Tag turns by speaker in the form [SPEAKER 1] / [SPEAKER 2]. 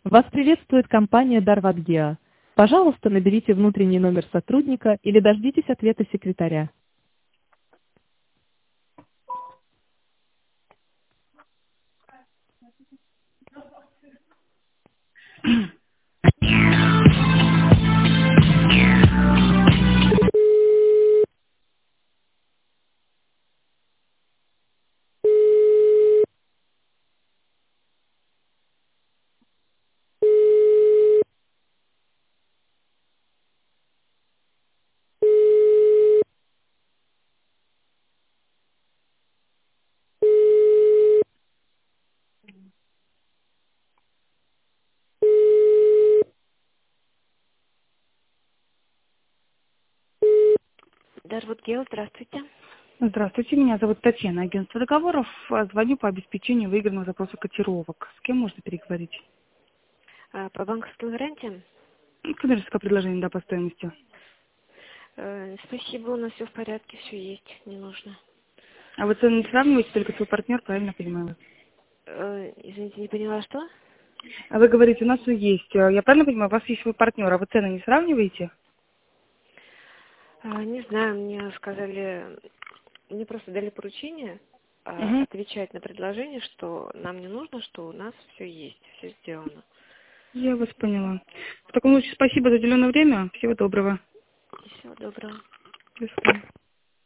[SPEAKER 1] Вас приветствует компания Дарват-Геа. Пожалуйста, наберите внутренний номер сотрудника или дождитесь ответа секретаря. Дарват-Геа, здравствуйте.
[SPEAKER 2] Здравствуйте, меня зовут Татьяна, агентство договоров. Звоню по обеспечению выигранного запроса котировок. С кем можно переговорить?
[SPEAKER 1] По банковским гарантиям?
[SPEAKER 2] Коммерческое предложение, да, по стоимости.
[SPEAKER 1] Спасибо, у нас все в порядке, все есть, не нужно.
[SPEAKER 2] А вы цены не сравниваете, только свой партнер, правильно понимаю?
[SPEAKER 1] Извините, не поняла, что?
[SPEAKER 2] А вы говорите, у нас все есть. Я правильно понимаю, у вас есть свой партнер, а вы цены не сравниваете?
[SPEAKER 1] Не знаю, мне сказали, мне просто дали поручение
[SPEAKER 2] Угу.
[SPEAKER 1] отвечать на предложение, что нам не нужно, что у нас все есть, все сделано.
[SPEAKER 2] Я вас поняла. В таком случае спасибо за уделенное время. Всего доброго.
[SPEAKER 1] И всего доброго.
[SPEAKER 2] До свидания.